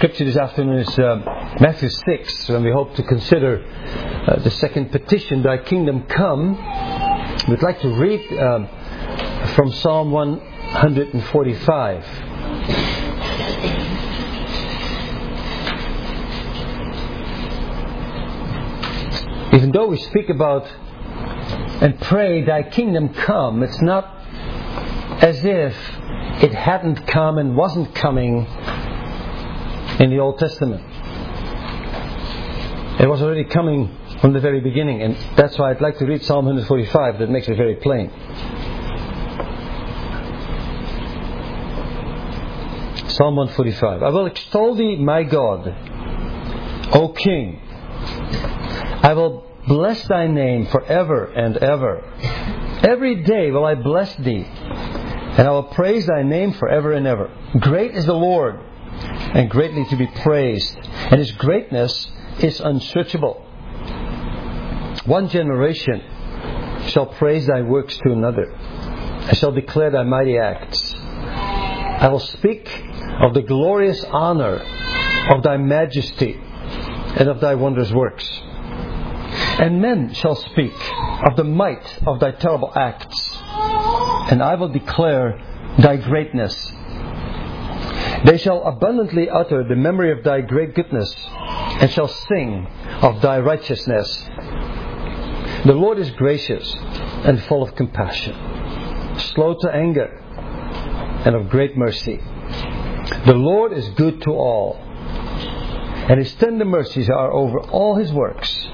scripture this afternoon is Matthew 6, when we hope to consider the second petition, Thy kingdom come. We'd like to read from Psalm 145. Even though we speak about and pray, Thy kingdom come, it's not as if it hadn't come and wasn't coming in the Old Testament. It was already coming from the very beginning, and that's why I'd like to read Psalm 145. That makes it very plain. Psalm 145. I will extol Thee, my God, O King. I will bless Thy name forever and ever. Every day will I bless Thee, and I will praise Thy name forever and ever. Great is the Lord, and greatly to be praised, and His greatness is unsearchable. One generation shall praise Thy works to another. I shall declare Thy mighty acts. I will speak of the glorious honor of Thy majesty and of Thy wondrous works. And men shall speak of the might of Thy terrible acts, and I will declare Thy greatness. They shall abundantly utter the memory of Thy great goodness, and shall sing of Thy righteousness. The Lord is gracious and full of compassion, slow to anger, and of great mercy. The Lord is good to all, and His tender mercies are over all His works.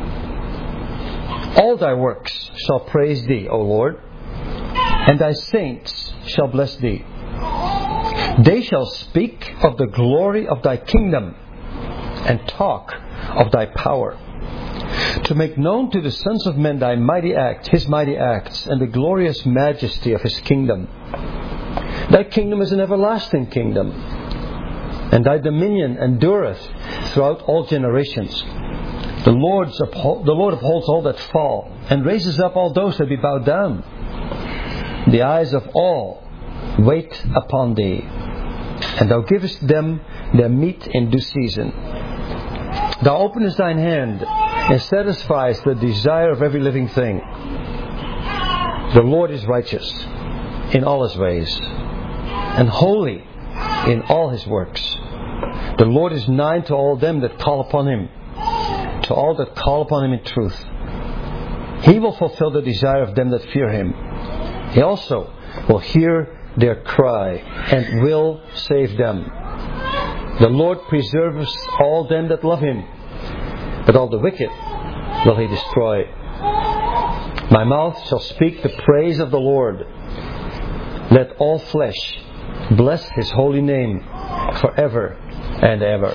All Thy works shall praise Thee, O Lord, and Thy saints shall bless Thee. They shall speak of the glory of Thy kingdom and talk of Thy power, to make known to the sons of men Thy mighty acts, His mighty acts, and the glorious majesty of His kingdom. Thy kingdom is an everlasting kingdom, and Thy dominion endureth throughout all generations. The Lord upholds all that fall, and raises up all those that be bowed down. The eyes of all wait upon Thee, and Thou givest them their meat in due season. Thou openest Thine hand, and satisfies the desire of every living thing. The Lord is righteous in all His ways, and holy in all His works. The Lord is nigh to all them that call upon Him, to all that call upon Him in truth. He will fulfill the desire of them that fear Him. He also will hear their cry and will save them. The Lord preserves all them that love Him, but all the wicked will He destroy. My mouth shall speak the praise of the Lord. Let all flesh bless His holy name forever and ever.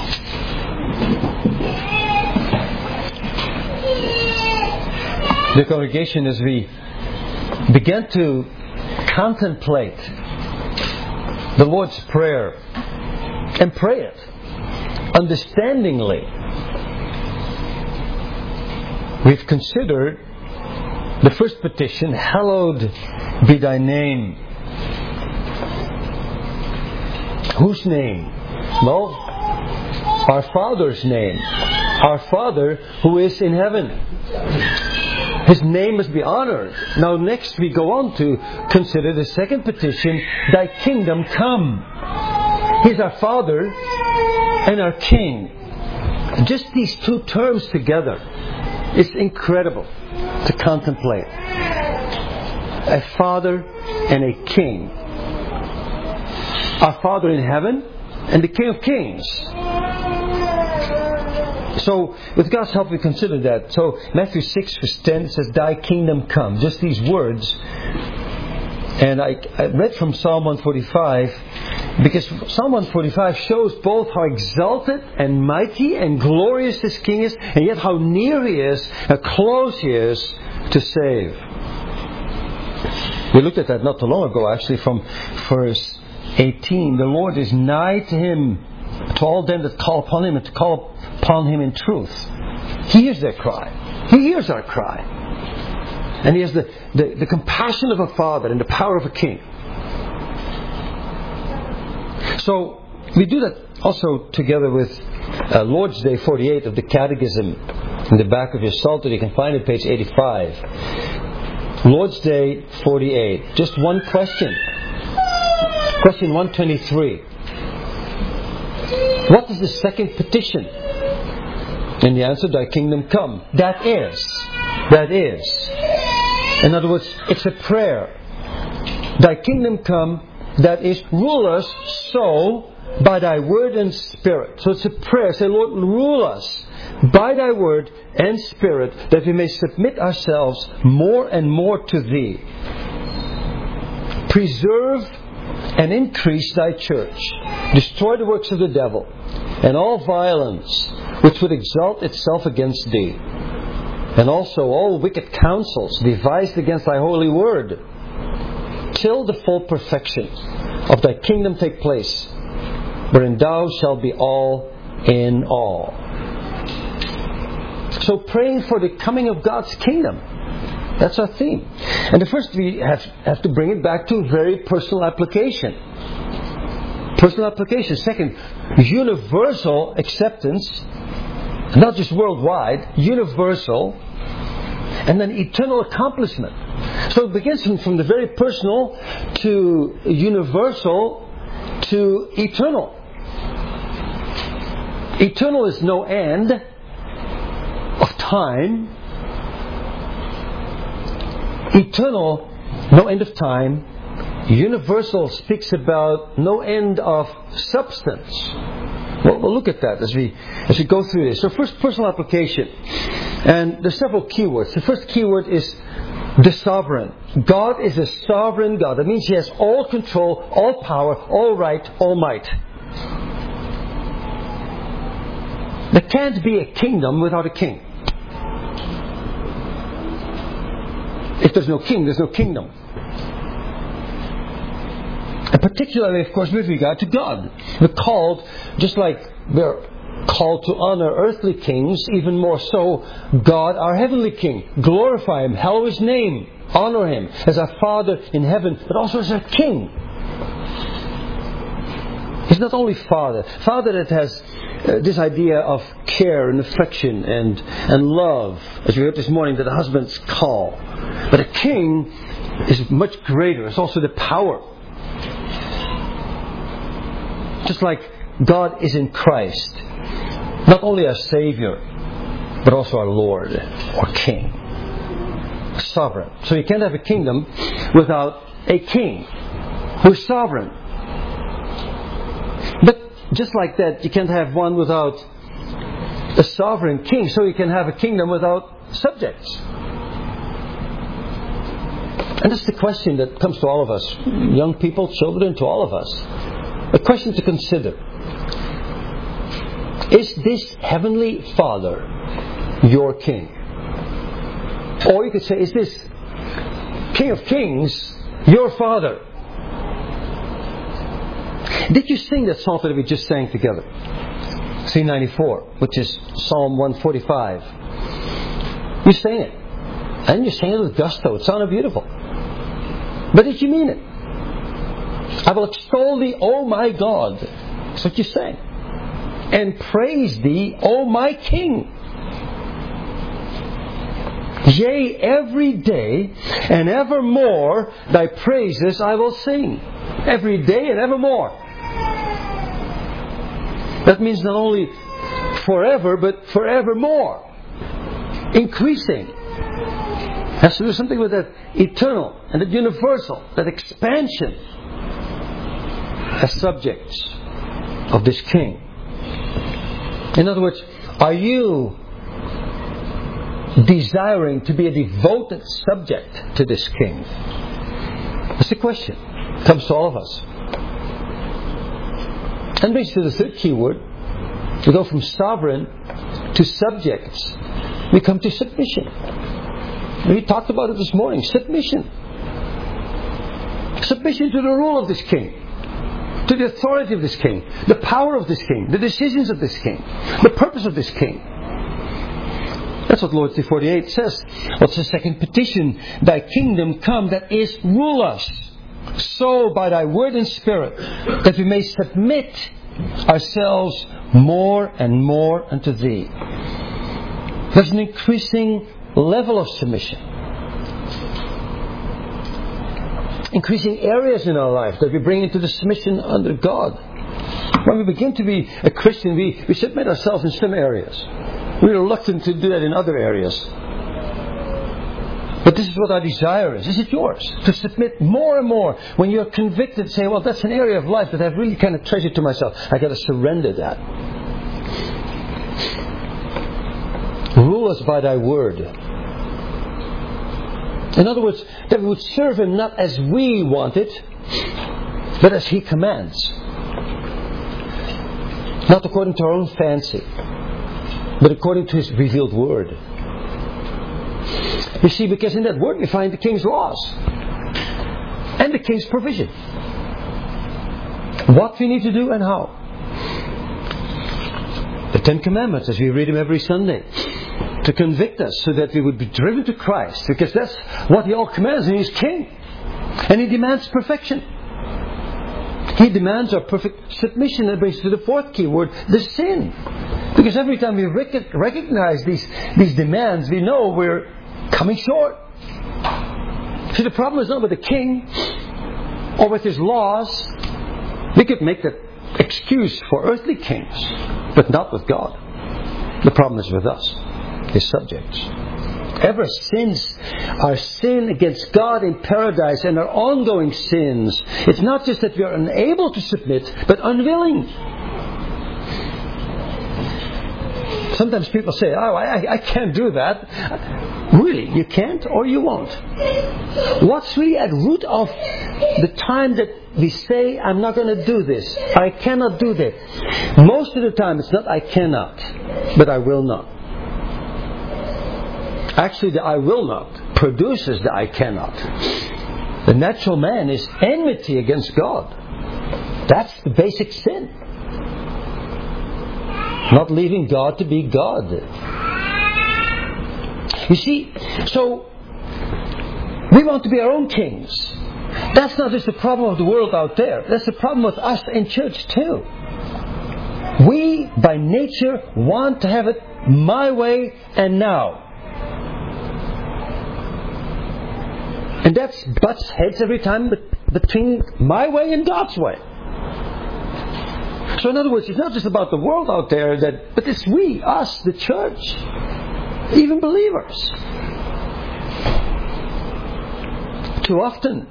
The congregation, as we began to contemplate the Lord's Prayer and pray it understandingly, we've considered the first petition, Hallowed be Thy name. Whose name? Well, our Father's name. Our Father who is in heaven. His name must be honored. Now next we go on to consider the second petition, Thy kingdom come. He's our Father and our King. Just these two terms together, it's incredible to contemplate. A Father and a King. Our Father in heaven and the King of Kings. So, with God's help, we consider that. So, Matthew 6 verse 10 says, Thy kingdom come. Just these words. And I read from Psalm 145, because Psalm 145 shows both how exalted and mighty and glorious this King is, and yet how near He is, how close He is to save. We looked at that not too long ago, actually, from verse 18. The Lord is nigh to him, to all them that call upon Him, and to call upon Him in truth. He hears their cry. He hears our cry. And He has the compassion of a Father and the power of a King. So, we do that also together with Lord's Day 48 of the Catechism in the back of your Psalter. You can find it page 85. Lord's Day 48. Just one question. Question 123. What is the second petition? And the answer, Thy kingdom come. That is. In other words, it's a prayer. Thy kingdom come, that is, rule us so by Thy word and Spirit. So it's a prayer. Say, Lord, rule us by Thy word and Spirit, that we may submit ourselves more and more to Thee. Preserve and increase Thy church. Destroy the works of the devil and all violence which would exalt itself against Thee, and also all wicked counsels devised against Thy holy word, till the full perfection of Thy kingdom take place, wherein Thou shalt be all in all. So praying for the coming of God's kingdom. That's our theme. And the first, we have to bring it back to very personal application. Personal application. Second, universal acceptance. Not just worldwide, universal. And then eternal accomplishment. So it begins from the very personal to universal to eternal. Eternal is no end of time. Eternal, no end of time. Universal speaks about no end of substance. We'll look at that as we go through this. So first, personal application. And there's several keywords. The first keyword is the sovereign. God is a sovereign God. That means He has all control, all power, all right, all might. There can't be a kingdom without a king. If there's no king, there's no kingdom. And particularly, of course, with regard to God. We're called, just like we're called to honor earthly kings, even more so God, our heavenly King. Glorify Him, hallow His name, honor Him as our Father in heaven, but also as our King. He's not only Father that has this idea of care and affection and love, as we heard this morning, that the husbands call. But a king is much greater. It's also the power. Just like God is in Christ, not only our Savior, but also our Lord or King. Sovereign. So you can't have a kingdom without a king who's sovereign. But just like that, you can't have one without a sovereign king. So you can have a kingdom without subjects. And that's the question that comes to all of us, young people, children, to all of us. A question to consider. Is this Heavenly Father your King? Or you could say, is this King of Kings your Father? Did you sing that psalm that we just sang together? C94, which is Psalm 145. You sang it. And you sang it with gusto. It sounded beautiful. But did you mean it? I will extol Thee, O my God. That's what you sang. And praise Thee, O my King. Yea, every day and evermore Thy praises I will sing. Every day and evermore. That means not only forever, but forevermore. Increasing. Has to do something with that eternal and that universal, that expansion as subjects of this King. In other words, are you desiring to be a devoted subject to this King? That's the question. It comes to all of us. And brings to the third key word. We go from sovereign to subjects. We come to submission. We talked about it this morning. Submission. Submission to the rule of this King. To the authority of this King. The power of this King. The decisions of this King. The purpose of this King. That's what Lord's Day 48 says. What's the second petition? Thy kingdom come, that is, rule us. So by Thy word and Spirit, that we may submit ourselves more and more unto Thee. There's an increasing level of submission. Increasing areas in our life that we bring into the submission under God. When we begin to be a Christian, we submit ourselves in some areas. We're reluctant to do that in other areas. But this is what our desire is. Is it yours? To submit more and more. When you're convicted, say, well, that's an area of life that I've really kind of treasured to myself. I've got to surrender that. Rule us by Thy word. In other words, that we would serve Him not as we want it, but as He commands. Not according to our own fancy, but according to His revealed word. You see, because in that word we find the King's laws and the King's provision. What we need to do and how. The Ten Commandments, as we read them every Sunday, to convict us so that we would be driven to Christ, because that's what He all commands, and He's King. And He demands perfection. He demands our perfect submission. That brings us to the fourth key word, the sin. Because every time we recognize these demands, we know we're coming short. See, the problem is not with the King or with His laws. We could make that excuse for earthly kings, but not with God. The problem is with us, His subjects. Ever since our sin against God in paradise and our ongoing sins, it's not just that we are unable to submit, but unwilling. Sometimes people say, oh, I can't do that. Really, you can't or you won't. What's really at root of the time that we say, I'm not going to do this, I cannot do that? Most of the time it's not I cannot, but I will not. Actually, the I will not produces the I cannot. The natural man is enmity against God. That's the basic sin. Not leaving God to be God. You see, so we want to be our own kings. That's not just the problem of the world out there. That's the problem with us in church too. We, by nature, want to have it my way and now. And that butts heads every time between my way and God's way. So in other words, it's not just about the world out there, but it's we, us, the church, even believers. Too often,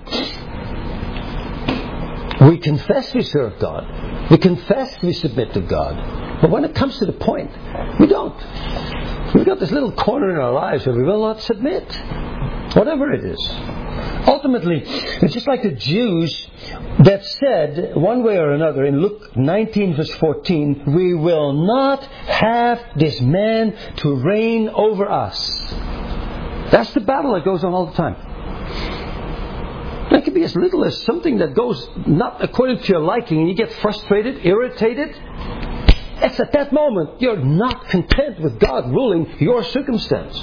we confess we serve God. We confess we submit to God. But when it comes to the point, we don't. We've got this little corner in our lives where we will not submit. Whatever it is. Ultimately, it's just like the Jews that said, one way or another, in Luke 19 verse 14, we will not have this man to reign over us. That's the battle that goes on all the time. It can be as little as something that goes not according to your liking and you get frustrated, irritated. It's at that moment you're not content with God ruling your circumstance.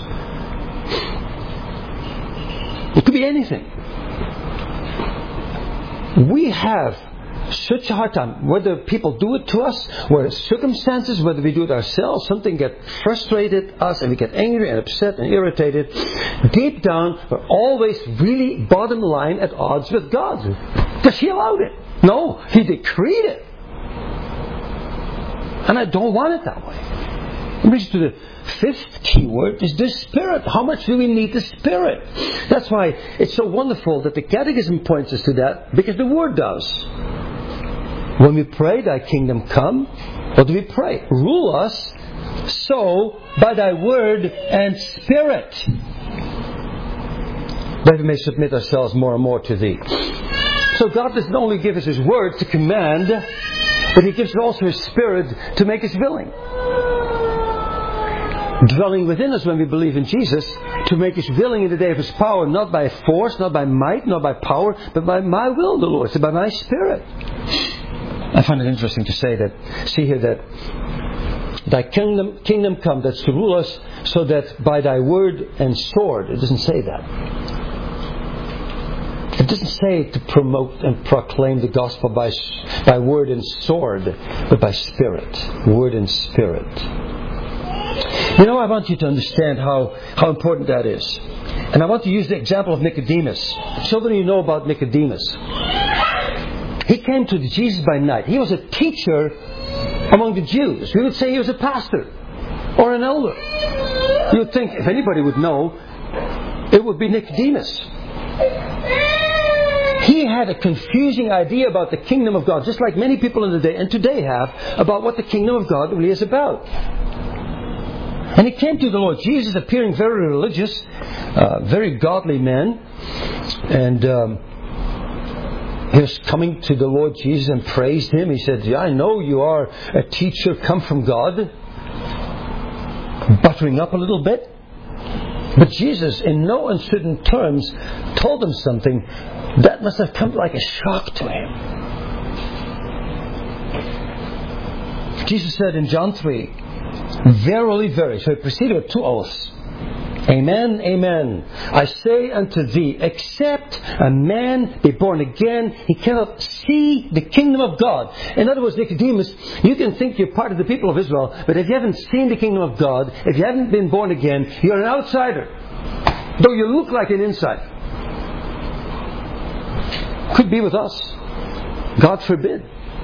It could be anything. We have such a hard time, whether people do it to us, whether circumstances, whether we do it ourselves, something gets frustrated us and we get angry and upset and irritated. Deep down, we're always really bottom line at odds with God. Because He allowed it. No, He decreed it. And I don't want it that way. It brings us to the fifth key word, is the Spirit. How much do we need the Spirit? That's why it's so wonderful that the Catechism points us to that, because the Word does. When we pray, Thy kingdom come, what do we pray? Rule us so by Thy Word and Spirit, that we may submit ourselves more and more to Thee. So God doesn't only give us His Word to command, but He gives us also His Spirit to make us willing. Dwelling within us when we believe in Jesus, to make us willing in the day of His power, not by force, not by might, not by power, but by my will, the Lord said, by my Spirit. I find it interesting to see here that Thy kingdom come, that's to rule us, so that by Thy word and sword, it doesn't say that. It doesn't say to promote and proclaim the gospel by word and sword, but by spirit. Word and spirit. You know, I want you to understand how important that is. And I want to use the example of Nicodemus. Children, you know about Nicodemus. He came to Jesus by night. He was a teacher among the Jews. We would say he was a pastor or an elder. You would think if anybody would know, it would be Nicodemus. He had a confusing idea about the kingdom of God, just like many people in the day and today have, about what the kingdom of God really is about. And he came to the Lord Jesus, appearing very religious, very godly man. And he was coming to the Lord Jesus and praised Him. He said, "Yeah, I know you are a teacher come from God." Buttering up a little bit. But Jesus, in no uncertain terms, told him something that must have come like a shock to him. Jesus said in John 3, "Verily, verily." So he proceeded with two oaths. "Amen, amen. I say unto thee, except a man be born again, he cannot see the kingdom of God." In other words, Nicodemus, you can think you're part of the people of Israel, but if you haven't seen the kingdom of God, if you haven't been born again, you're an outsider. Though you look like an insider. Could be with us. God forbid.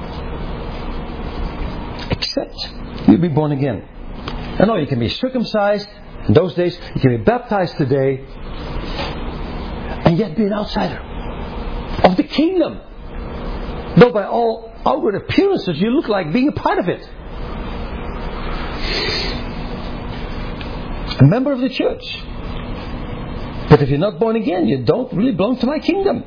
Except you be born again. I know you can be circumcised in those days, you can be baptized today, and yet be an outsider of the kingdom. Though by all outward appearances you look like being a part of it. A member of the church. But if you're not born again, you don't really belong to my kingdom.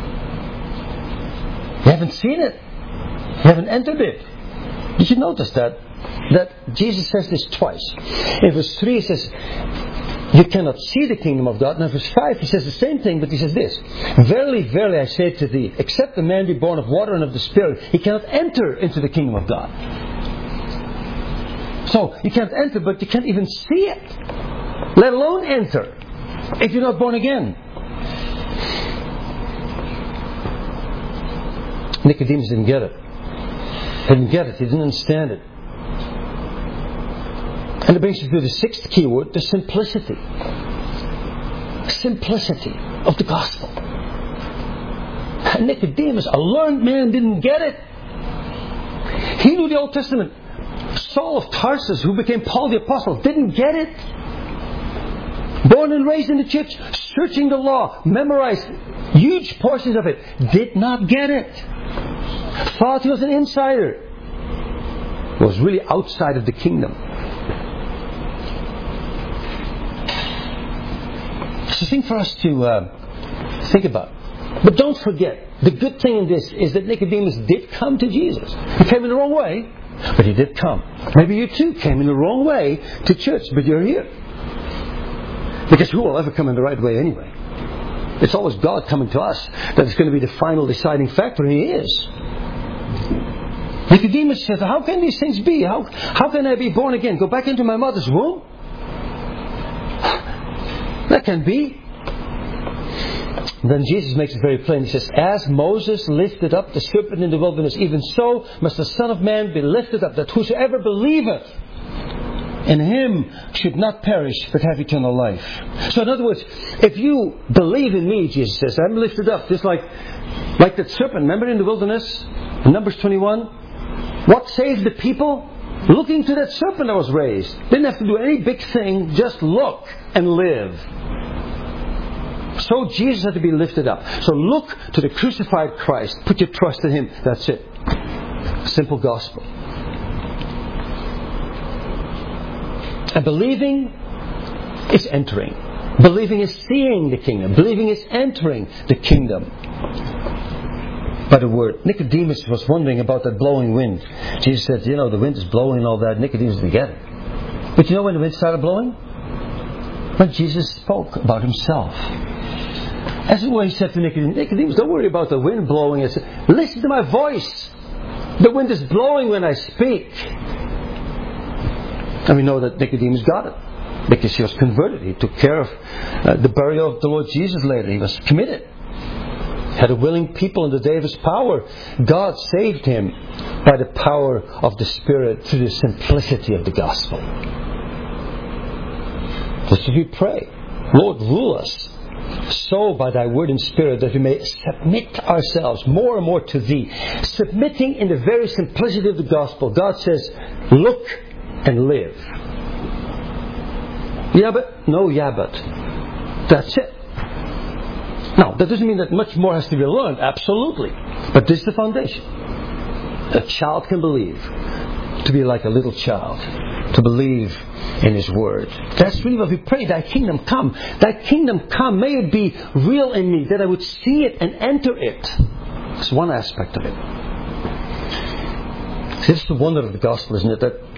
You haven't seen it. You haven't entered it. Did you notice that Jesus says this twice? In verse 3 he says, you cannot see the kingdom of God. And in verse 5 he says the same thing, but he says this, "Verily, verily, I say to thee, except a man be born of water and of the Spirit, he cannot enter into the kingdom of God." So, you can't enter, but you can't even see it. Let alone enter, if you're not born again. Nicodemus didn't get it. He didn't get it. He didn't understand it. And it brings you to the sixth key word, the simplicity. Simplicity of the gospel. And Nicodemus, a learned man, didn't get it. He knew the Old Testament. Saul of Tarsus, who became Paul the Apostle, didn't get it. Born and raised in the church, searching the law, memorized huge portions of it, did not get it. Thought he was an insider. Was really outside of the kingdom. It's a thing for us to think about. But don't forget, the good thing in this is that Nicodemus did come to Jesus. He came in the wrong way, but he did come. Maybe you too came in the wrong way to church, but you're here. Because who will ever come in the right way anyway? It's always God coming to us that is going to be the final deciding factor, and He is. Nicodemus says, how can these things be? How can I be born again? Go back into my mother's womb? That can be. Then Jesus makes it very plain. He says, "As Moses lifted up the serpent in the wilderness, even so must the Son of Man be lifted up, that whosoever believeth in Him should not perish, but have eternal life." So in other words, if you believe in me, Jesus says, I'm lifted up, just like that serpent. Remember in the wilderness, in Numbers 21? What saved the people? Looking to that serpent that was raised. Didn't have to do any big thing, just look and live. So Jesus had to be lifted up. So look to the crucified Christ. Put your trust in Him. That's it. Simple gospel. And believing is entering. Believing is seeing the kingdom. Believing is entering the kingdom. By the word. Nicodemus was wondering about that blowing wind. Jesus said, the wind is blowing and all that. Nicodemus didn't get it. But you know when the wind started blowing? When Jesus spoke about Himself. That's what He said to Nicodemus. Nicodemus, don't worry about the wind blowing. He said, listen to my voice. The wind is blowing when I speak. And we know that Nicodemus got it. Because he was converted. He took care of the burial of the Lord Jesus later. He was committed. Had a willing people in the day of His power. God saved him by the power of the Spirit through the simplicity of the gospel. Just as we pray, Lord, rule us so by Thy word and Spirit that we may submit ourselves more and more to Thee. Submitting in the very simplicity of the gospel. God says, look and live. Yeah, but. That's it. Now, that doesn't mean that much more has to be learned. Absolutely. But this is the foundation. A child can believe. To be like a little child. To believe in His Word. That's really what we pray. Thy kingdom come. Thy kingdom come. May it be real in me. That I would see it and enter it. It's one aspect of it. This is the wonder of the gospel, isn't it? That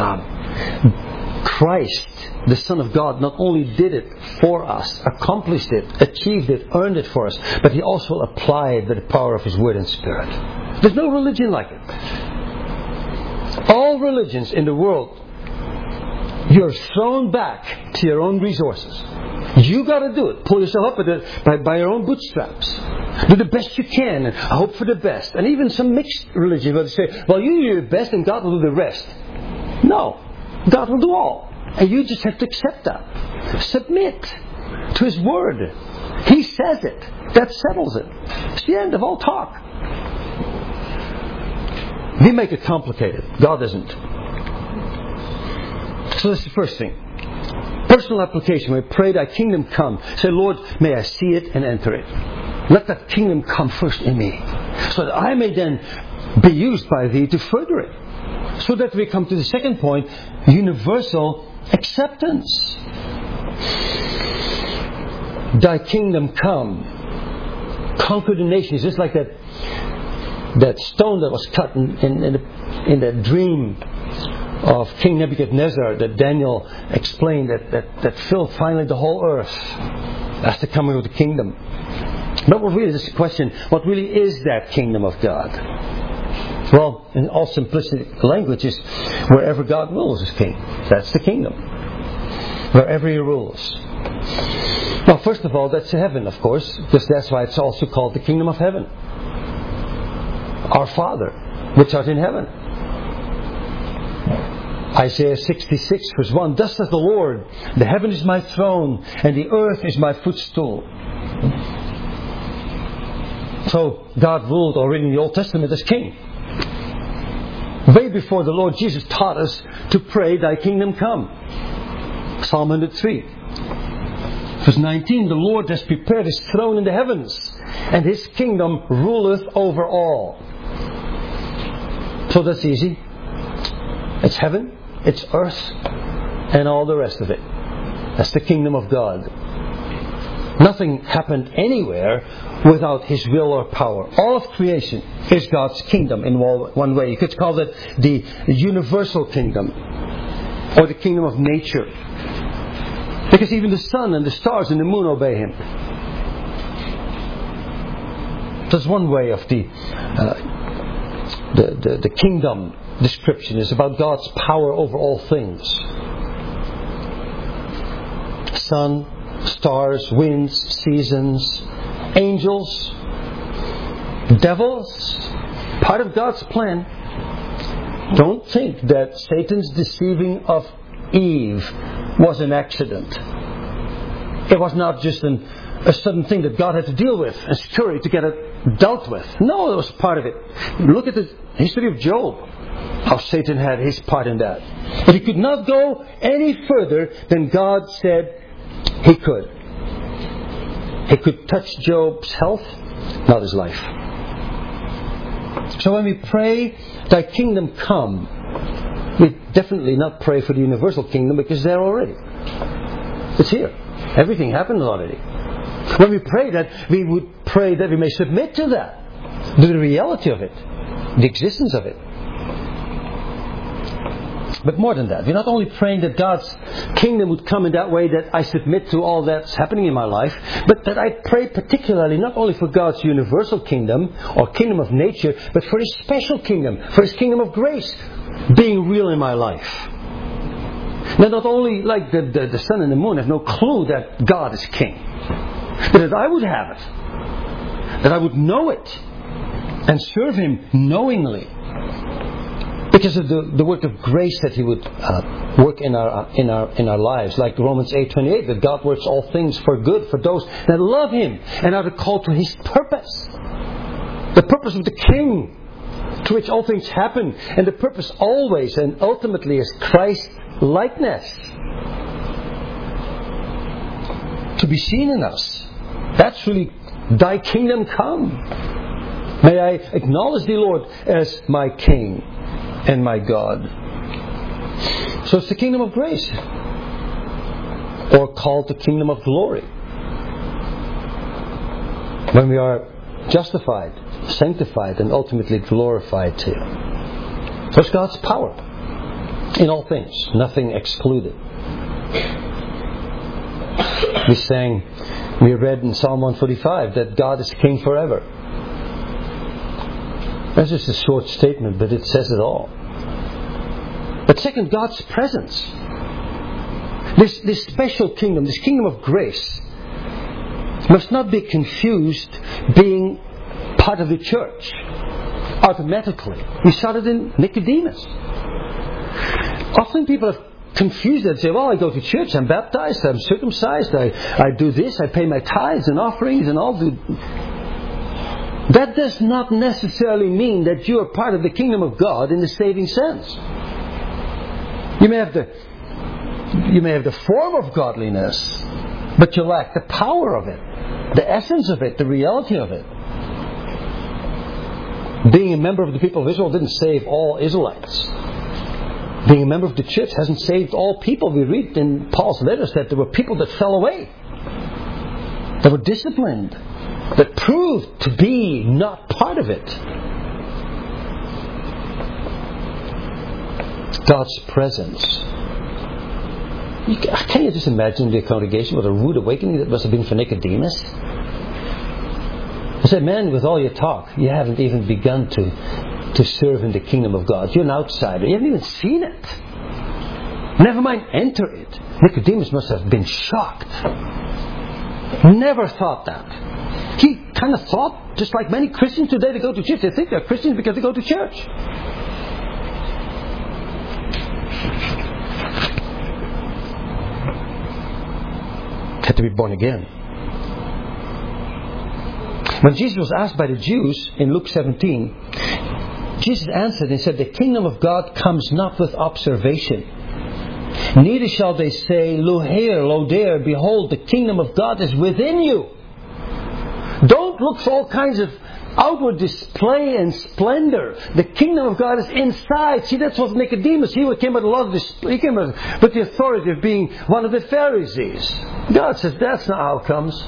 Christ, the Son of God, not only did it for us, accomplished it, achieved it, earned it for us, but He also applied the power of His Word and Spirit. There's no religion like it. All religions in the world, you're thrown back to your own resources. You got to do it. Pull yourself up by your own bootstraps. Do the best you can and hope for the best. And even some mixed religions where they say, well, you do your best and God will do the rest. No. God will do all. And you just have to accept that. Submit to His Word. He says it. That settles it. It's the end of all talk. We make it complicated. God doesn't. So that's the first thing. Personal application. We pray Thy kingdom come. Say, Lord, may I see it and enter it. Let that kingdom come first in me. So that I may then be used by Thee to further it. So that we come to the second point, universal acceptance. Thy kingdom come. Conquer the nations. Just like that stone that was cut in that dream of King Nebuchadnezzar that Daniel explained that filled finally the whole earth. That's the coming of the kingdom. But what really is the question, what really is that kingdom of God? Well, in all simplistic languages, wherever God rules is king. That's the kingdom. Wherever He rules. Well, first of all, that's heaven, of course, because that's why it's also called the kingdom of heaven. Our Father, which art in heaven. Isaiah 66 verse 1, thus says the Lord, the heaven is my throne, and the earth is my footstool. So, God ruled already in the Old Testament as king. Way before the Lord Jesus taught us to pray, Thy kingdom come. Psalm 103. Verse 19, the Lord has prepared His throne in the heavens, and His kingdom ruleth over all. So that's easy. It's heaven, it's earth, and all the rest of it. That's the kingdom of God. Nothing happened anywhere without His will or power. All of creation is God's kingdom in one way. You could call it the universal kingdom, or the kingdom of nature. Because even the sun and the stars and the moon obey Him. That's one way of the kingdom description. Is about God's power over all things. Sun, stars, winds, seasons, angels, devils, part of God's plan. Don't think that Satan's deceiving of Eve was an accident. It was not just a sudden thing that God had to deal with and scurry to get it dealt with. No, it was part of it. Look at the history of Job. How Satan had his part in that. But he could not go any further than God said he could. He could touch Job's health, not his life. So when we pray, Thy kingdom come, we definitely not pray for the universal kingdom because it's there already. It's here. Everything happened already. When we pray that, we would pray that we may submit to that. To the reality of it. The existence of it. But more than that, we're not only praying that God's kingdom would come in that way that I submit to all that's happening in my life, but that I pray particularly not only for God's universal kingdom or kingdom of nature, but for His special kingdom, for His kingdom of grace being real in my life. Now, not only like the sun and the moon have no clue that God is king, but that I would have it. that I would know it and serve Him knowingly. Because of the work of grace that He would work in our lives, like Romans 8:28, that God works all things for good for those that love Him and are called to His purpose. The purpose of the King, to which all things happen, and the purpose always and ultimately is Christ likeness to be seen in us. That's really Thy kingdom come. May I acknowledge Thee, Lord, as my King and my God. So it's the kingdom of grace, or called the kingdom of glory, when we are justified, sanctified, and ultimately glorified too. So it's God's power in all things, nothing excluded. We read in Psalm 145 that God is King forever. That's just a short statement, but it says it all. But second, God's presence. This special kingdom, this kingdom of grace, must not be confused being part of the church automatically. We saw it in Nicodemus. Often people have confused it and say, well, I go to church, I'm baptized, I'm circumcised, I do this, I pay my tithes and offerings and all the... That does not necessarily mean that you are part of the kingdom of God in the saving sense. You may have the form of godliness, but you lack the power of it, the essence of it, the reality of it. Being a member of the people of Israel didn't save all Israelites. Being a member of the church hasn't saved all people. We read in Paul's letters that there were people that fell away, that were disciplined, that proved to be not part of it. God's presence. Can you just imagine the congregation with a rude awakening that must have been for Nicodemus? I said, man, with all your talk, you haven't even begun to serve in the kingdom of God. You're an outsider. You haven't even seen it. Never mind enter it. Nicodemus must have been shocked. Never thought that. He kind of thought, just like many Christians today, they go to church. They think they're Christians because they go to church. Had to be born again. When Jesus was asked by the Jews in Luke 17, Jesus answered and said, the kingdom of God comes not with observation. Neither shall they say, lo here, lo there, behold, the kingdom of God is within you. Don't look for all kinds of outward display and splendor. The kingdom of God is inside. See, that's what Nicodemus, he came with a lot of display. He came with the authority of being one of the Pharisees. God says, that's not how it comes.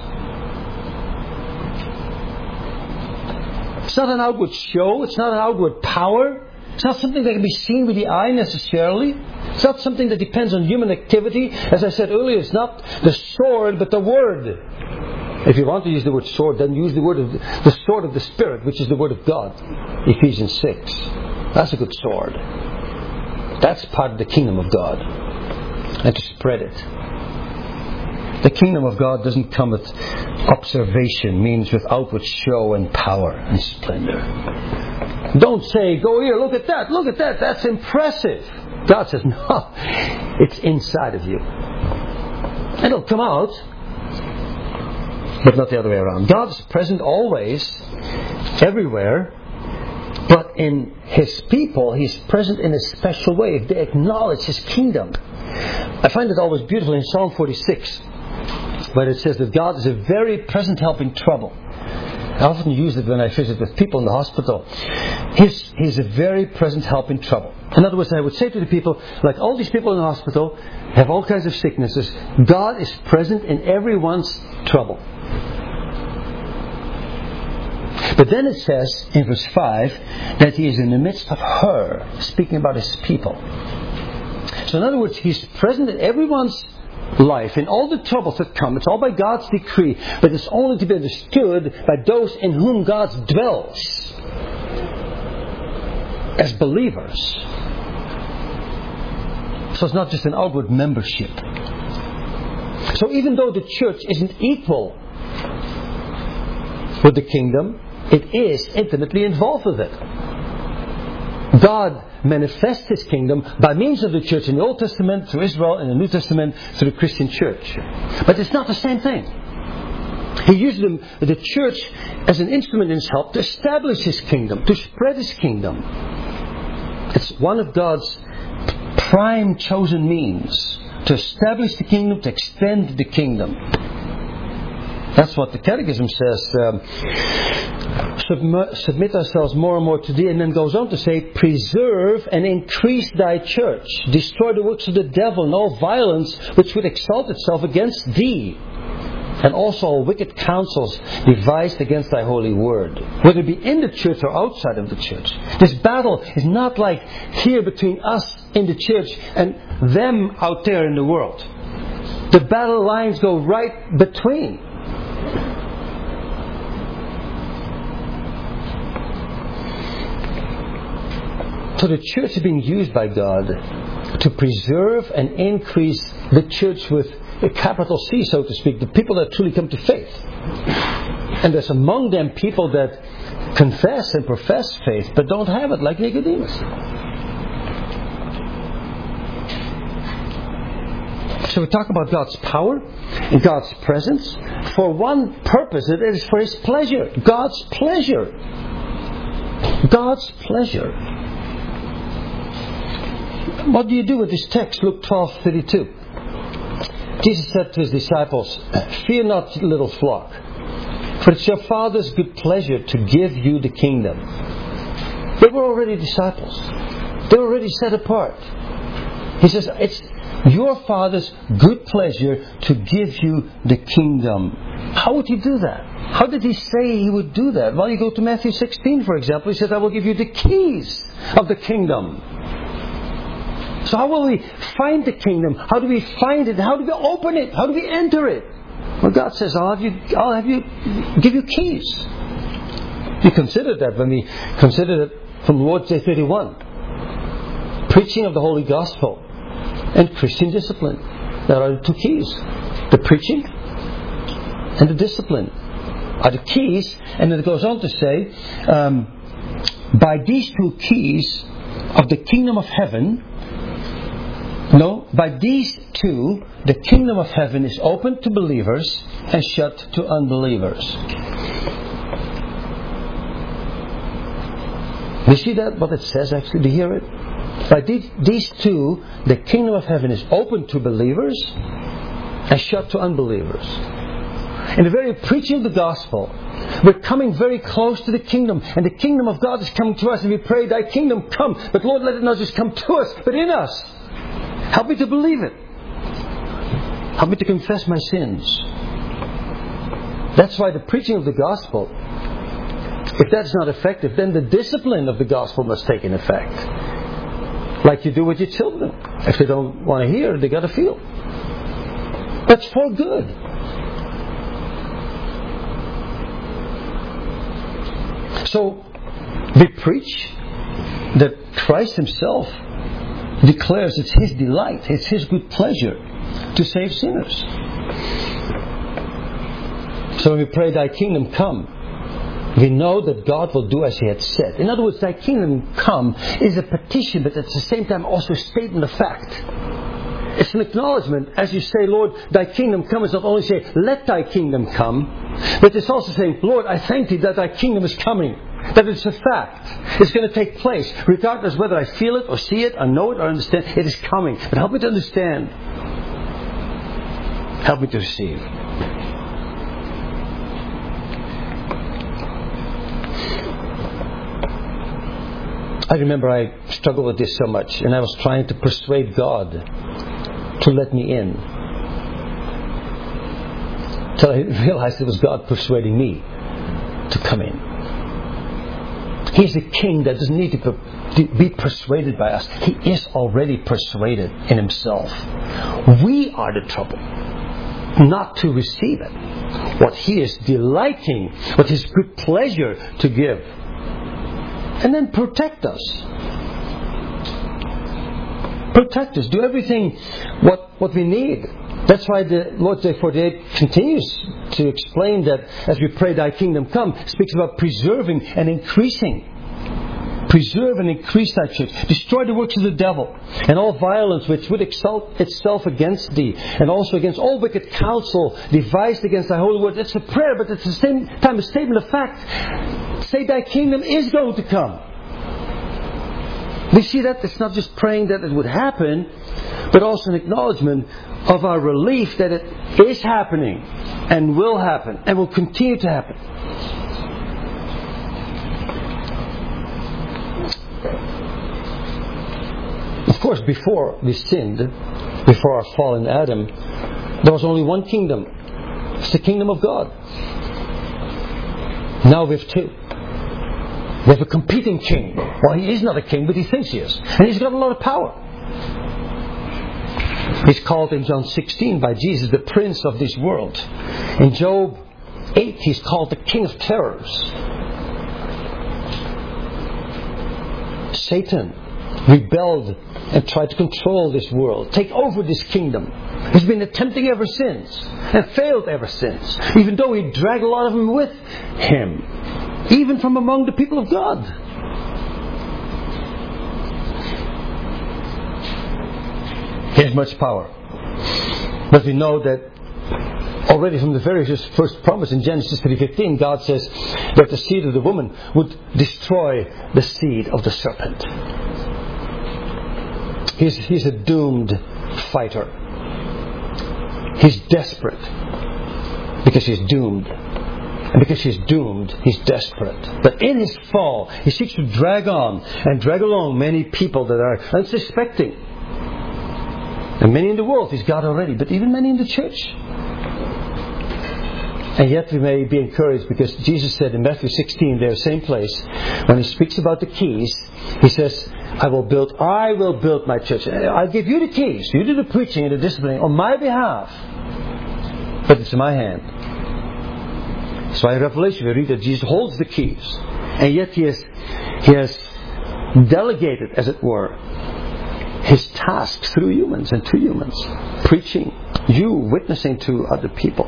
It's not an outward show. It's not an outward power. It's not something that can be seen with the eye necessarily. It's not something that depends on human activity. As I said earlier, it's not the sword, but the word. If you want to use the word sword, then use the sword of the Spirit, which is the word of God. Ephesians 6. That's a good sword. That's part of the kingdom of God. And to spread it. The kingdom of God doesn't come with observation, means with outward show and power and splendor. Don't say, go here, look at that, that's impressive. God says, no, it's inside of you. It'll come out, but not the other way around. God is present always, everywhere, but in His people, He's present in a special way. If they acknowledge His kingdom. I find it always beautiful in Psalm 46. But it says that God is a very present help in trouble. I often use it when I visit with people in the hospital. He's a very present help in trouble. In other words, I would say to the people, like all these people in the hospital have all kinds of sicknesses, God is present in everyone's trouble. But then it says in verse 5 that He is in the midst of her, speaking about His people. So in other words, He's present in everyone's life, in all the troubles that come. It's all by God's decree, but it's only to be understood by those in whom God dwells as believers. So it's not just an outward membership. So even though the church isn't equal with the kingdom, it is intimately involved with it. God manifests His kingdom by means of the church in the Old Testament, through Israel, in the New Testament, through the Christian church. But it's not the same thing. He used the church as an instrument in His help to establish His kingdom, to spread His kingdom. It's one of God's prime chosen means to establish the kingdom, to extend the kingdom. That's what the Catechism says. Submit ourselves more and more to Thee, and then goes on to say, preserve and increase Thy church. Destroy the works of the devil and all violence which would exalt itself against Thee. And also all wicked counsels devised against Thy holy word. Whether it be in the church or outside of the church. This battle is not like here between us in the church and them out there in the world. The battle lines go right between. So the church is being used by God to preserve and increase the church with a capital C, so to speak, the people that truly come to faith. And there's among them people that confess and profess faith, but don't have it, like Nicodemus. So we talk about God's power and God's presence. For one purpose, it is for His pleasure. God's pleasure. God's pleasure. What do you do with this text, Luke 12:32? Jesus said to His disciples, fear not, little flock, for it's your Father's good pleasure to give you the kingdom. They were already disciples. They were already set apart. He says, it's your Father's good pleasure to give you the kingdom. How would He do that? How did He say He would do that? Well, you go to Matthew 16, for example. He says, I will give you the keys of the kingdom. So how will we find the kingdom? How do we find it? How do we open it? How do we enter it? Well, God says, I'll give you keys. We considered that when we considered it from Lord's Day 31. Preaching of the Holy Gospel and Christian discipline. There are the two keys. The preaching and the discipline are the keys. And then it goes on to say, by these two keys of the kingdom of heaven, by these two, the kingdom of heaven is open to believers and shut to unbelievers. Do you see that? What it says actually? Do you hear it? By these two, the kingdom of heaven is open to believers and shut to unbelievers. In the very preaching of the gospel, we're coming very close to the kingdom, and the kingdom of God is coming to us, and we pray, Thy kingdom come. But Lord, let it not just come to us, but in us. Help me to believe it. Help me to confess my sins. That's why the preaching of the gospel, if that's not effective, then the discipline of the gospel must take an effect. Like you do with your children. If they don't want to hear, they got to feel. That's for good. So, we preach that Christ Himself declares it's His delight, it's His good pleasure to save sinners. So when we pray, Thy kingdom come, we know that God will do as He had said. In other words, Thy kingdom come is a petition, but at the same time also a statement of fact. It's an acknowledgement. As you say, Lord, Thy kingdom come, it's not only saying, let Thy kingdom come, but it's also saying, Lord, I thank Thee that Thy kingdom is coming. That it's a fact. It's going to take place. Regardless whether I feel it or see it or know it or understand, it is coming. But help me to understand. Help me to receive. I remember I struggled with this so much, and I was trying to persuade God to let me in. Until I realized it was God persuading me to come in. He's a king that doesn't need to be persuaded by us. He is already persuaded in Himself. We are the trouble. Not to receive it. What He is delighting, what His good pleasure to give. And then protect us. Protect us. Do everything what we need That's why the Lord's Day 48 continues to explain that as we pray, Thy kingdom come, it speaks about preserving and increasing. Preserve and increase Thy church. Destroy the works of the devil and all violence which would exalt itself against Thee, and also against all wicked counsel devised against Thy holy word. It's a prayer, but at the same time a statement of fact. Say Thy kingdom is going to come. We see that it's not just praying that it would happen, but also an acknowledgement of our relief that it is happening and will happen and will continue to happen. Of course, before we sinned, before our fall in Adam, there was only one kingdom. It's the kingdom of God. Now we have two. We have a competing king. Well, he is not a king, but he thinks he is. And he's got a lot of power. He's called in John 16 by Jesus the prince of this world. In Job 8 he's called the king of terrors. Satan rebelled and tried to control this world, take over this kingdom. He's been attempting ever since and failed ever since, even though he dragged a lot of them with him, even from among the people of God. He has much power. But we know that already from the very first promise in Genesis 3:15, God says that the seed of the woman would destroy the seed of the serpent. He's a doomed fighter. He's desperate because he's doomed. And because he's doomed, he's desperate. But in his fall, he seeks to drag on and drag along many people that are unsuspecting. And many in the world he's got already, but even many in the church. And yet we may be encouraged because Jesus said in Matthew 16, there, same place, when he speaks about the keys, he says, I will build my church. I'll give you the keys. You do the preaching and the disciplining on my behalf. But it's in my hand. So in Revelation we read that Jesus holds the keys. And yet he has delegated, as it were, his tasks through humans and to humans. Preaching, witnessing to other people.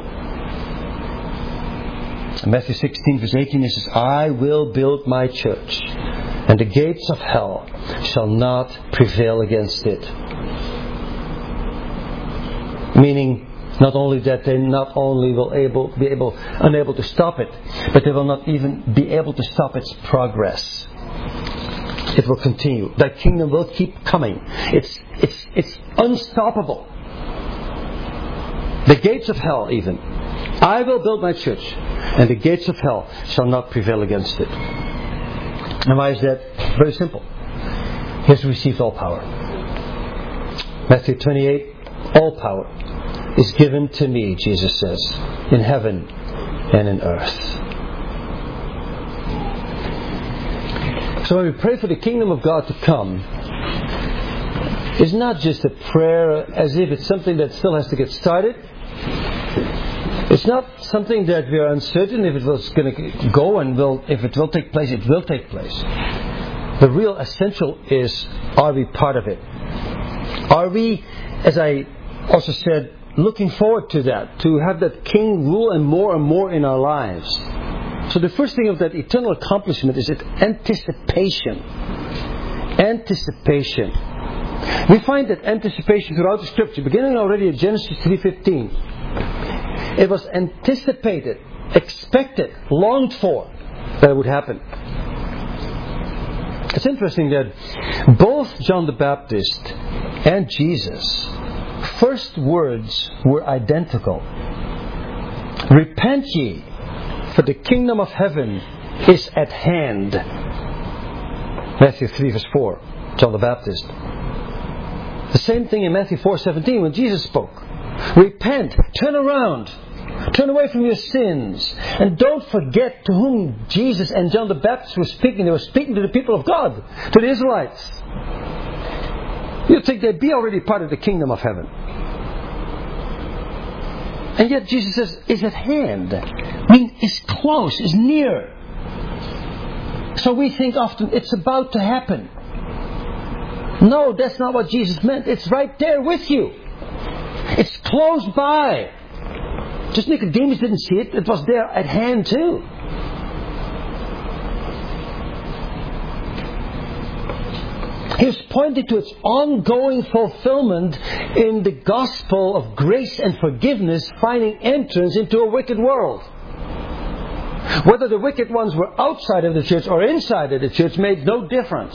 In Matthew 16 verse 18 he says, I will build my church, and the gates of hell shall not prevail against it. Meaning, not only that they not only will be unable to stop it, but they will not even be able to stop its progress. It will continue. Thy kingdom will keep coming. It's unstoppable. The gates of hell even. I will build my church, and the gates of hell shall not prevail against it. And why is that? Very simple. He has received all power. Matthew 28, all power is given to me, Jesus says, in heaven and in earth. So when we pray for the kingdom of God to come, it's not just a prayer as if it's something that still has to get started. It's not something that we are uncertain if it was going to go and if it will take place, it will take place. The real essential is, are we part of it? Are we, as I also said, looking forward to that, to have that King rule and more in our lives? So the first thing of that eternal accomplishment is anticipation. Anticipation. We find that anticipation throughout the Scripture, beginning already at Genesis 3:15. It was anticipated, expected, longed for that it would happen. It's interesting that both John the Baptist and Jesus' first words were identical. Repent ye, for the kingdom of heaven is at hand. Matthew 3 verse 4, John the Baptist. The same thing in Matthew 4:17 when Jesus spoke. Repent, turn around, turn away from your sins, and don't forget to whom Jesus and John the Baptist were speaking. They were speaking to the people of God, to the Israelites. You'd think they'd be already part of the kingdom of heaven. And yet Jesus says, is at hand. I mean, it's close, it's near. So we think often it's about to happen. No, that's not what Jesus meant. It's right there with you. It's close by. Just Nicodemus didn't see it. It was there at hand too. He was pointing to its ongoing fulfillment in the gospel of grace and forgiveness finding entrance into a wicked world. Whether the wicked ones were outside of the church or inside of the church made no difference.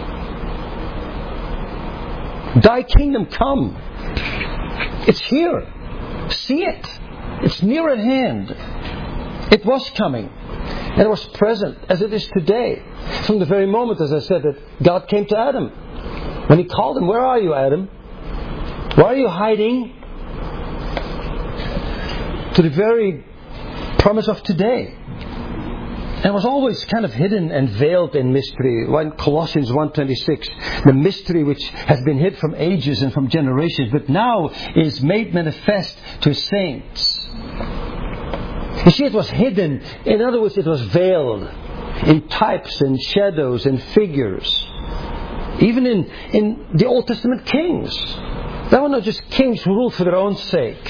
Thy kingdom come. It's here. See it. It's near at hand. It was coming. And it was present as it is today. From the very moment, as I said, that God came to Adam. When He called him, "Where are you, Adam? Why are you hiding?" To the very promise of today. And it was always kind of hidden and veiled in mystery. In Colossians 1:26, the mystery which has been hid from ages and from generations, but now is made manifest to saints. You see, it was hidden. In other words, it was veiled in types and shadows and figures. Even in the Old Testament kings. They were not just kings who ruled for their own sake.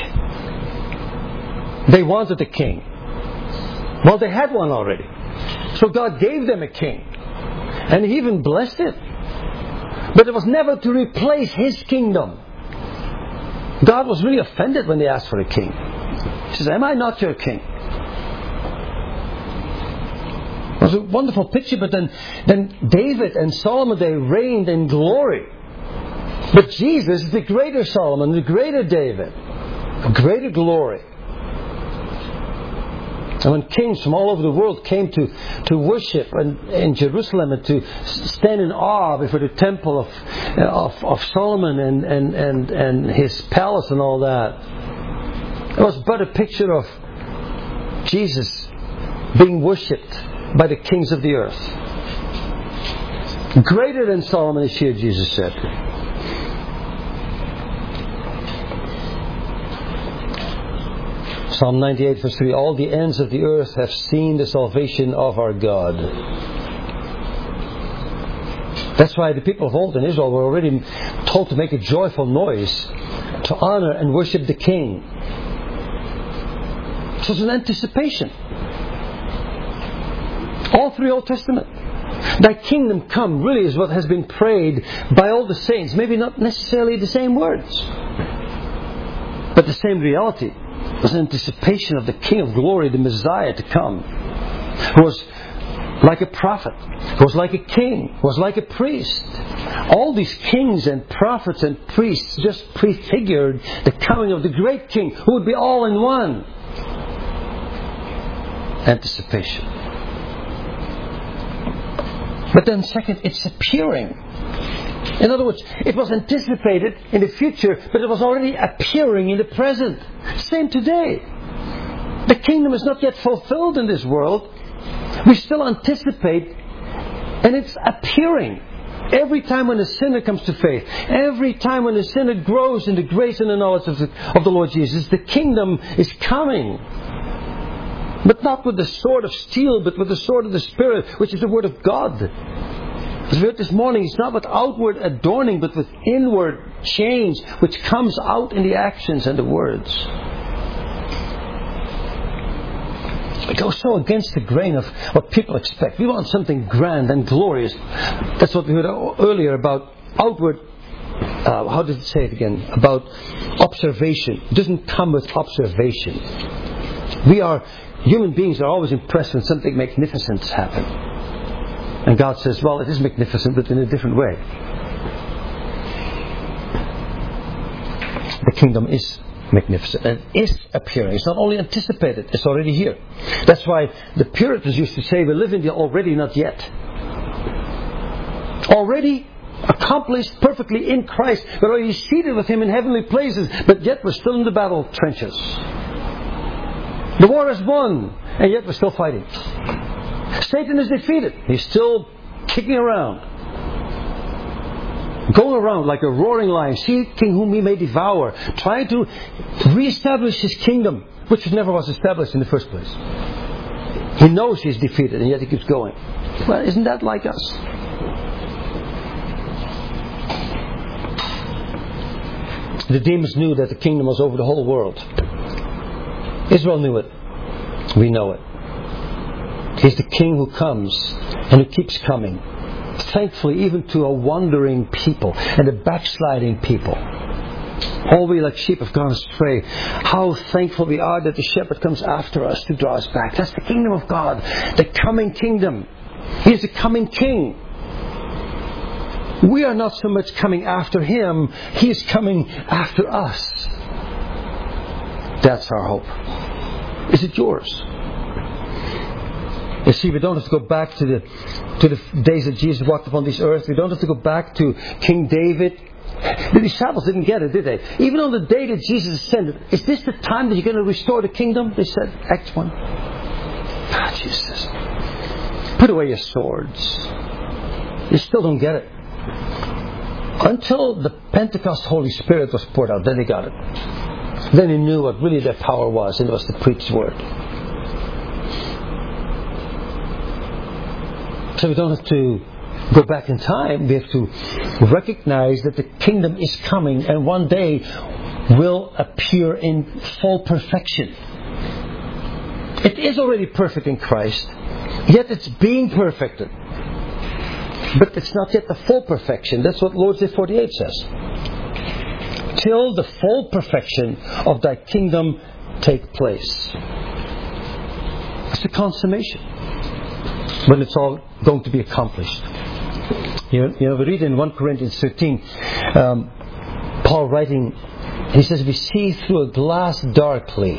They wanted a king. Well, they had one already. So God gave them a king. And He even blessed it. But it was never to replace His kingdom. God was really offended when they asked for a king. He says, "Am I not your king?" It was a wonderful picture, but then David and Solomon, they reigned in glory. But Jesus is the greater Solomon, the greater David, a greater glory. And when kings from all over the world came to worship in Jerusalem and to stand in awe before the temple of Solomon and his palace and all that, it was but a picture of Jesus being worshipped by the kings of the earth. Greater than Solomon is here, Jesus said. Psalm 98 verse 3, "All the ends of the earth have seen the salvation of our God." That's why the people of old in Israel were already told to make a joyful noise to honor and worship the King. So it's an anticipation. All through the Old Testament. Thy kingdom come really is what has been prayed by all the saints. Maybe not necessarily the same words, but the same reality. It was an anticipation of the King of glory, the Messiah to come, who was like a prophet, who was like a king, who was like a priest. All these kings and prophets and priests just prefigured the coming of the great King, who would be all in one. Anticipation. But then second, it's appearing. In other words, it was anticipated in the future, but it was already appearing in the present. Same today. The kingdom is not yet fulfilled in this world. We still anticipate, and it's appearing. Every time when a sinner comes to faith, every time when a sinner grows in the grace and the knowledge of the Lord Jesus, the kingdom is coming. But not with the sword of steel, but with the sword of the Spirit, which is the Word of God. As we heard this morning, it's not with outward adorning, but with inward change, which comes out in the actions and the words. It goes so against the grain of what people expect. We want something grand and glorious. That's what we heard earlier about outward, how does it say it again? About observation. It doesn't come with observation. Human beings are always impressed when something magnificent happens. And God says, well, it is magnificent, but in a different way. The kingdom is magnificent and is appearing. It's not only anticipated, it's already here. That's why the Puritans used to say, we live in the already, not yet. Already accomplished perfectly in Christ. We're already seated with Him in heavenly places, but yet we're still in the battle trenches. The war is won, and yet we're still fighting. Satan is defeated. He's still kicking around. Going around like a roaring lion, seeking whom he may devour, trying to reestablish his kingdom, which never was established in the first place. He knows he's defeated, and yet he keeps going. Well, isn't that like us? The demons knew that the kingdom was over the whole world. Israel knew it. We know it. He's the King who comes and who keeps coming. Thankfully, even to a wandering people and a backsliding people. All we like sheep have gone astray. How thankful we are that the shepherd comes after us to draw us back. That's the kingdom of God. The coming kingdom. He is the coming King. We are not so much coming after Him. He is coming after us. That's our hope. Is it yours? You see, we don't have to go back to the days that Jesus walked upon this earth. We don't have to go back to King David. The disciples didn't get it, did they? Even on the day that Jesus ascended, is this the time that you're going to restore the kingdom? They said, Acts 1. Jesus says, put away your swords. You still don't get it. Until the Pentecost Holy Spirit was poured out, then they got it. Then they knew what really their power was, and it was to preach the word. So we don't have to go back in time. We have to recognize that the kingdom is coming and one day will appear in full perfection. It is already perfect in Christ, yet it's being perfected. But it's not yet the full perfection. That's what Lord's Day 48 says. Till the full perfection of thy kingdom take place. It's the consummation. When it's all going to be accomplished. You know, we read in 1 Corinthians 13, Paul writing, he says, we see through a glass darkly.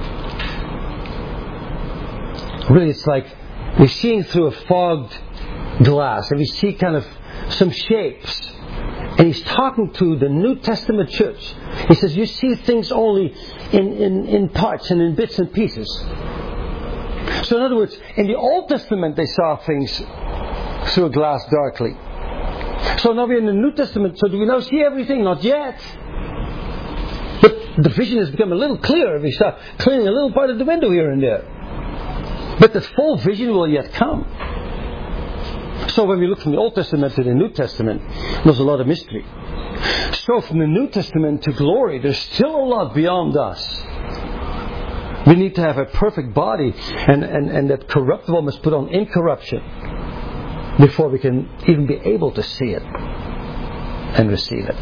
Really, it's like we're seeing through a fogged glass, and we see kind of some shapes. And he's talking to the New Testament church. He says, you see things only in parts and in bits and pieces. So in other words, in the Old Testament they saw things through a glass darkly. So now we're in the New Testament, so do we now see everything? Not yet. But the vision has become a little clearer. We start cleaning a little part of the window here and there. But the full vision will yet come. So when we look from the Old Testament to the New Testament, there's a lot of mystery. So from the New Testament to glory, there's still a lot beyond us. We need to have a perfect body, and that corruptible must put on incorruption before we can even be able to see it and receive it.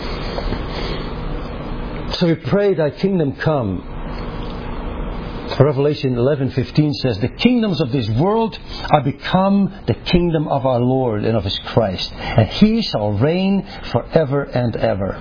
So we pray, thy kingdom come. Revelation 11:15 says, the kingdoms of this world are become the kingdom of our Lord and of His Christ, and He shall reign forever and ever.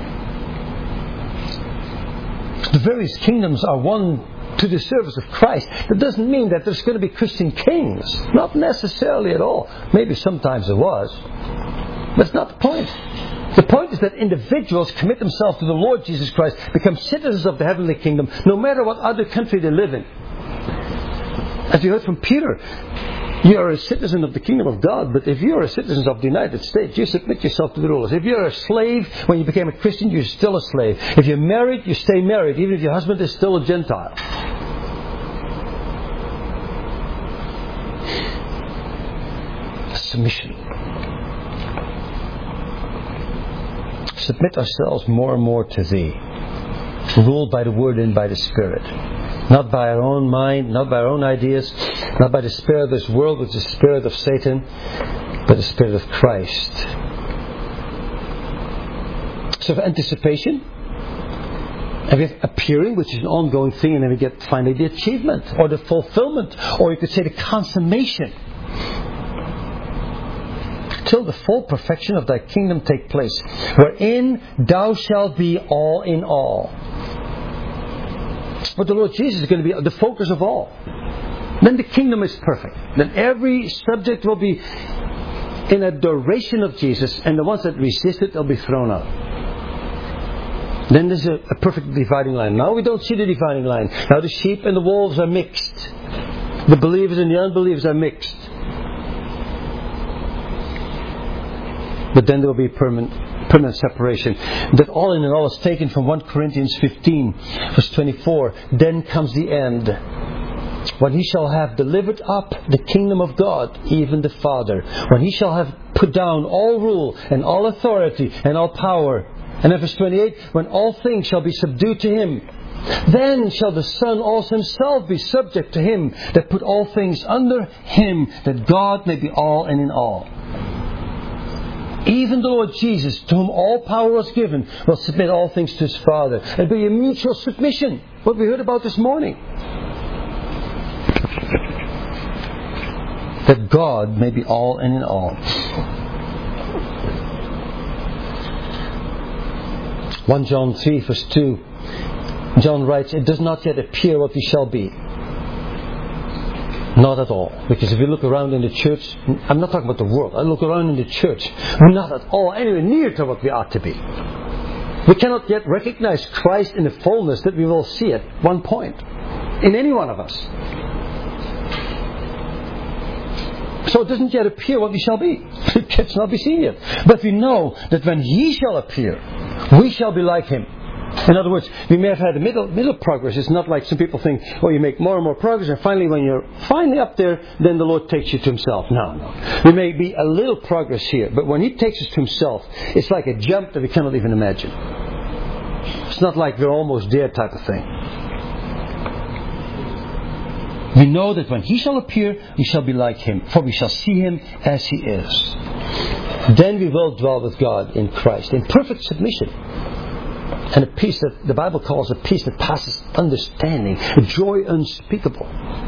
The various kingdoms are one to the service of Christ. That doesn't mean that there's going to be Christian kings. Not necessarily at all. Maybe sometimes it was. That's not the point. The point is that individuals commit themselves to the Lord Jesus Christ, become citizens of the heavenly kingdom, no matter what other country they live in. As you heard from Peter, you are a citizen of the kingdom of God, but if you are a citizen of the United States, you submit yourself to the rulers. If you're a slave, when you became a Christian, you're still a slave. If you're married, you stay married, even if your husband is still a Gentile. Submission. Submit ourselves more and more to Thee, ruled by the Word and by the Spirit. Not by our own mind, not by our own ideas, not by the spirit of this world, which is the spirit of Satan, but the Spirit of Christ. So for anticipation, and we have appearing, which is an ongoing thing, and then we get finally the achievement, or the fulfillment, or you could say the consummation. Till the full perfection of thy kingdom take place, wherein thou shalt be all in all. But the Lord Jesus is going to be the focus of all. Then the kingdom is perfect. Then every subject will be in adoration of Jesus, and the ones that resist it will be thrown out. Then there's a perfect dividing line. Now we don't see the dividing line. Now the sheep and the wolves are mixed. The believers and the unbelievers are mixed. But then there will be permanent separation. That all in all is taken from 1 Corinthians 15, verse 24. Then comes the end, when He shall have delivered up the kingdom of God, even the Father. When He shall have put down all rule and all authority and all power And in verse 28, when all things shall be subdued to Him, then shall the Son also Himself be subject to Him that put all things under Him, that God may be all and in all. Even the Lord Jesus, to whom all power was given, will submit all things to His Father. And be a mutual submission. What we heard about this morning. That God may be all and in all. 1 John 3 verse 2. John writes, it does not yet appear what we shall be. Not at all. Because if you look around in the church, I'm not talking about the world, I look around in the church, we're not at all anywhere near to what we ought to be. We cannot yet recognize Christ in the fullness that we will see at one point. In any one of us. So it doesn't yet appear what we shall be. It cannot be seen yet. But we know that when He shall appear, we shall be like Him. In other words, we may have had a middle progress. It's not like some people think, oh, you make more and more progress, and finally when you're finally up there, then the Lord takes you to Himself. No. We may be a little progress here, but when He takes us to Himself, it's like a jump that we cannot even imagine. It's not like we're almost there type of thing. We know that when He shall appear, we shall be like Him, for we shall see Him as He is. Then we will dwell with God in Christ, in perfect submission. And a peace that the Bible calls a peace that passes understanding, a joy unspeakable.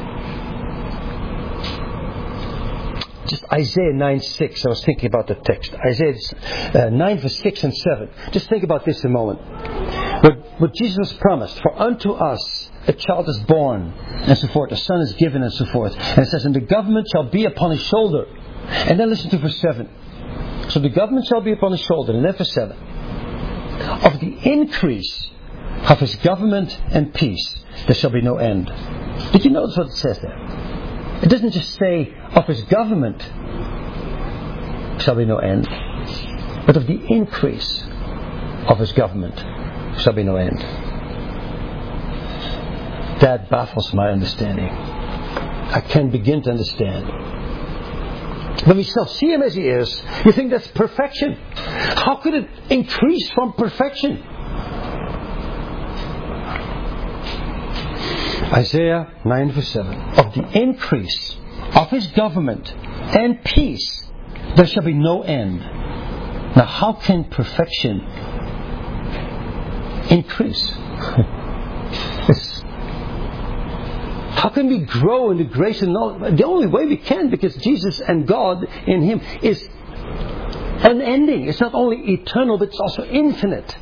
Just Isaiah 9:6, I was thinking about the text. Isaiah 9 verse 6 and 7. Just think about this a moment. What Jesus promised, for unto us a child is born, and so forth, a son is given, and so forth. And it says, and the government shall be upon His shoulder. And then listen to verse 7. So the government shall be upon His shoulder. And then verse 7. Of the increase of His government and peace, there shall be no end. Did you notice what it says there? It doesn't just say, of His government shall be no end, but of the increase of His government shall be no end. That baffles my understanding. I can't begin to understand. When we shall see Him as He is, you think that's perfection. How could it increase from perfection? Isaiah 9 verse 7. Of the increase of His government and peace, there shall be no end. Now how can perfection increase? How can we grow in the grace and knowledge? The only way we can, because Jesus and God in Him is unending. It's not only eternal, but it's also infinite.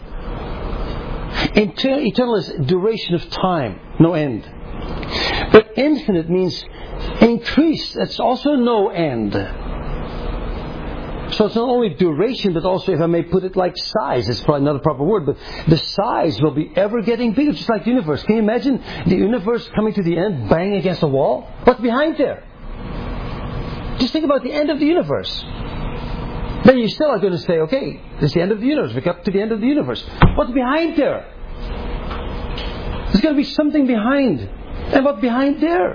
Eternal is duration of time, no end. But infinite means increase. It's also no end. So it's not only duration, but also, if I may put it like size, it's probably not a proper word, but the size will be ever getting bigger, just like the universe. Can you imagine the universe coming to the end, bang against a wall? What's behind there? Just think about the end of the universe. Then you still are going to say, okay, this is the end of the universe. We got to the end of the universe. What's behind there? There's going to be something behind. And what's behind there?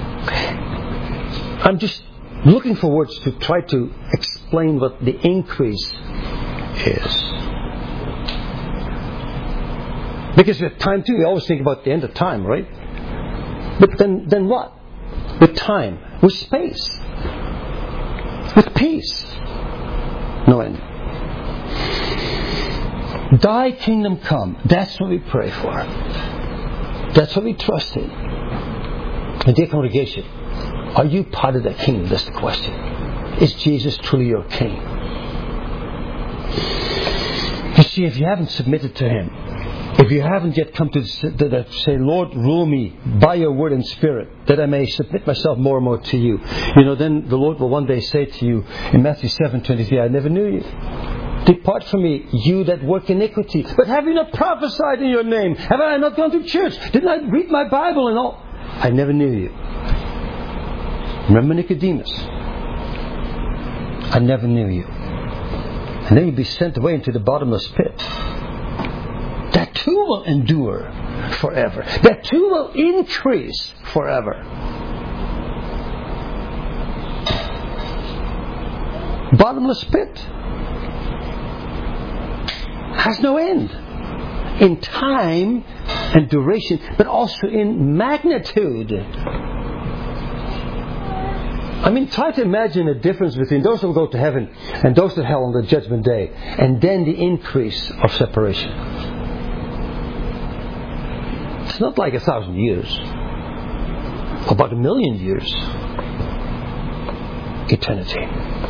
I'm just looking for words to try to explain what the increase is. Because with time too, we always think about the end of time, right? But then what? With time, with space, with peace, no end. Thy kingdom come. That's what we pray for. That's what we trust in. And dear congregation, are you part of that kingdom? That's the question. Is Jesus truly your King? You see, if you haven't submitted to Him, if you haven't yet come to say, Lord, rule me by your word and spirit, that I may submit myself more and more to you, then the Lord will one day say to you in Matthew 7:23, I never knew you. Depart from me, you that work iniquity. But have you not prophesied in your name? Have I not gone to church? Didn't I read my Bible and all? I never knew you. Remember Nicodemus? I never knew you. And then you'll be sent away into the bottomless pit. That too will endure forever. That too will increase forever. Bottomless pit. has no end. In time and duration, but also in magnitude. I mean, try to imagine a difference between those who go to heaven and those to hell on the judgment day, and then the increase of separation. It's not like 1,000 years, about 1,000,000 years. Eternity.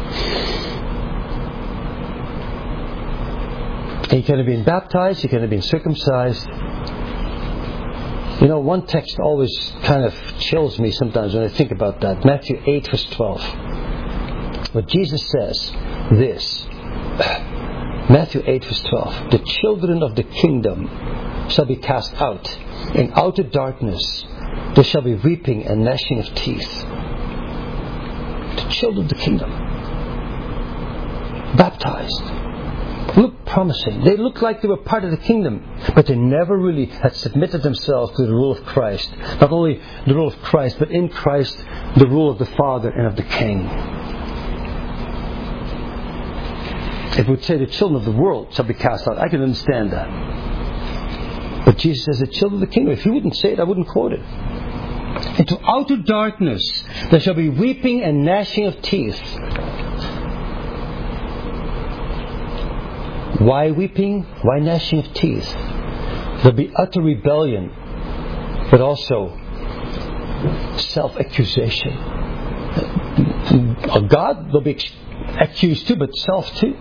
And you can have been baptized, you can have been circumcised. You know, one text always kind of chills me sometimes when I think about that. Matthew 8 verse 12. But Jesus says this. Matthew 8 verse 12. The children of the kingdom shall be cast out in outer darkness. There shall be weeping and gnashing of teeth. The children of the kingdom. Baptized. Look promising. They looked like they were part of the kingdom, but they never really had submitted themselves to the rule of Christ. Not only the rule of Christ, but in Christ, the rule of the Father and of the King. It would say the children of the world shall be cast out. I can understand that. But Jesus says the children of the kingdom. If he wouldn't say it, I wouldn't quote it. Into outer darkness there shall be weeping and gnashing of teeth. Why weeping? Why gnashing of teeth? There'll be utter rebellion, but also self-accusation. God will be accused too, but self too.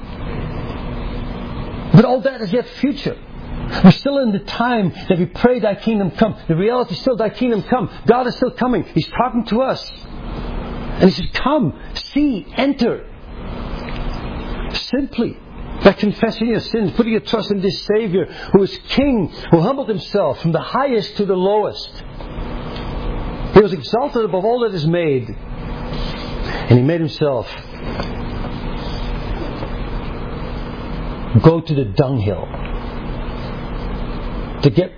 But all that is yet future. We're still in the time that we pray thy kingdom come. The reality is still thy kingdom come. God is still coming. He's talking to us. And he says, come, see, enter. Simply by confessing your sins, putting your trust in this Savior who is King, who humbled himself from the highest to the lowest. He was exalted above all that is made. And he made himself go to the dunghill. To get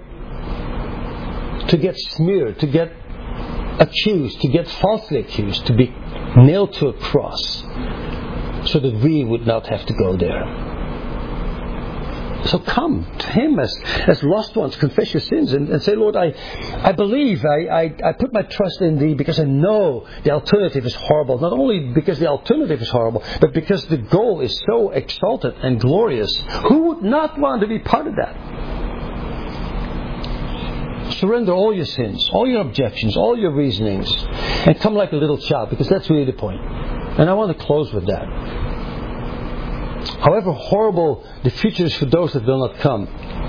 smeared, to get accused, to get falsely accused, to be nailed to a cross, so that we would not have to go there. So come to Him as lost ones, confess your sins, and say, Lord, I believe, I put my trust in Thee because I know the alternative is horrible. Not only because the alternative is horrible, but because the goal is so exalted and glorious. Who would not want to be part of that? Surrender all your sins, all your objections, all your reasonings, and come like a little child, because that's really the point. And I want to close with that. However horrible the future is for those that will not come,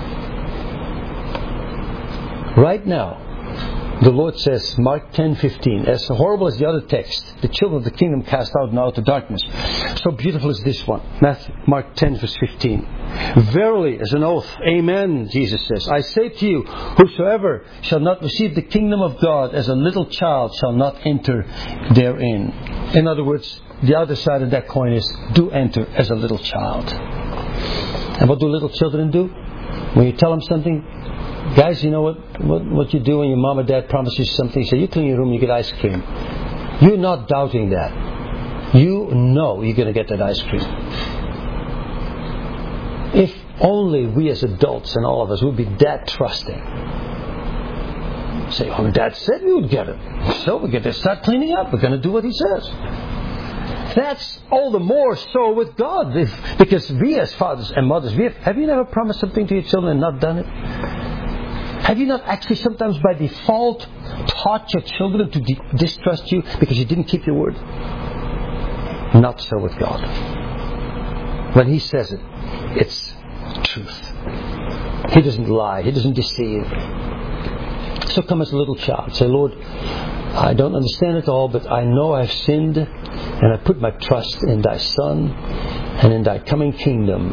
right now, the Lord says, Mark 10:15, as horrible as the other text, the children of the kingdom cast out now to darkness. So beautiful is this one. Mark 10 verse 15. Verily, as an oath, amen, Jesus says, I say to you, whosoever shall not receive the kingdom of God as a little child shall not enter therein. In other words, the other side of that coin is, do enter as a little child. And what do little children do? When you tell them something, guys, you know what you do when your mom or dad promises you something? You say, you clean your room, you get ice cream. You're not doubting that. You know you're going to get that ice cream. If only we as adults and all of us would be that trusting. Say, oh, Dad said we would get it. So we're going to start cleaning up. We're going to do what He says. That's all the more so with God. Because we as fathers and mothers, have you never promised something to your children and not done it? Have you not actually sometimes by default taught your children to distrust you because you didn't keep your word? Not so with God. When He says it, it's truth. He doesn't lie. He doesn't deceive. So come as a little child. Say, Lord, I don't understand it all, but I know I've sinned, and I put my trust in Thy Son and in Thy coming kingdom.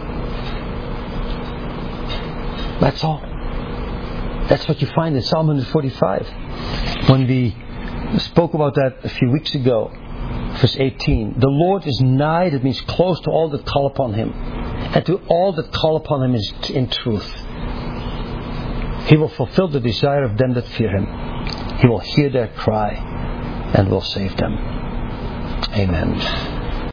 That's all. That's what you find in Psalm 145. When we spoke about that a few weeks ago, verse 18. The Lord is nigh, that means close to all that call upon Him. And to all that call upon Him is in truth. He will fulfill the desire of them that fear Him. He will hear their cry and will save them. Amen.